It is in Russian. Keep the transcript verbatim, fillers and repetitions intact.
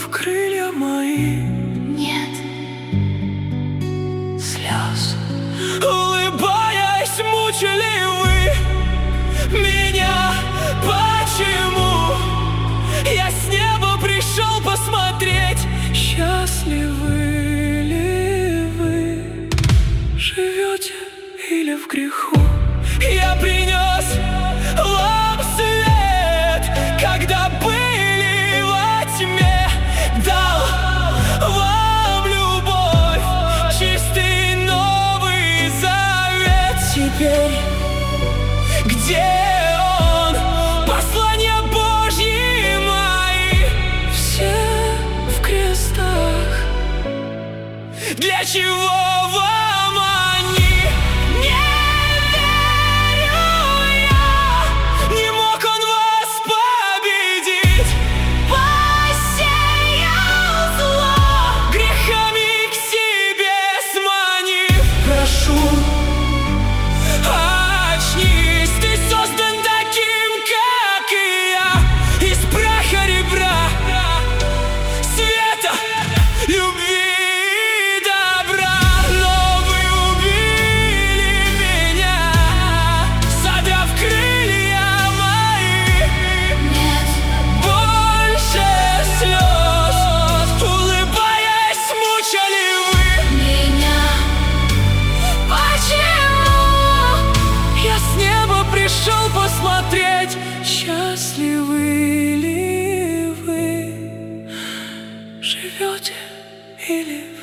в крылья мои нет слез. Улыбаясь, мучили вы меня. Почему? Я с неба пришел посмотреть, счастливы ли вы, живете или в греху. Я принес вам свет, когда были во тьме, дал вам любовь, чистый Новый Завет. Теперь где он? Послания Божьи мои все в крестах. Для чего вам они? Не верю я, не мог он вас победить. Посеял зло, Грехами к себе сманив. Прошу, очнись, ты создан таким, как и я, из праха ребра, света, любви и добра. Но вы убили меня, содрав крылья мои. нет Больше слез, улыбаясь, мучили вы меня. Почему? Я с неба пришел посмотреть, счастливы ли вы, живете или